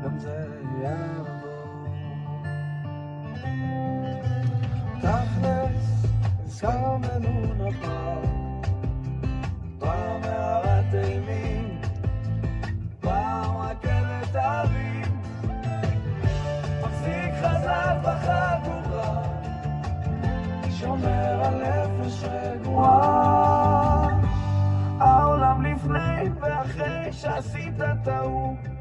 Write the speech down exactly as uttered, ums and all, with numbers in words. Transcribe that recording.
גם זה יעבור. תכלס, נזכר מנון הפעם, פעם מערת אימים, פעם רכבת הרים, מחזיק חזק בחגורה, שומר על נפש רגועה. העולם לפני ואחרי שעשית טעות,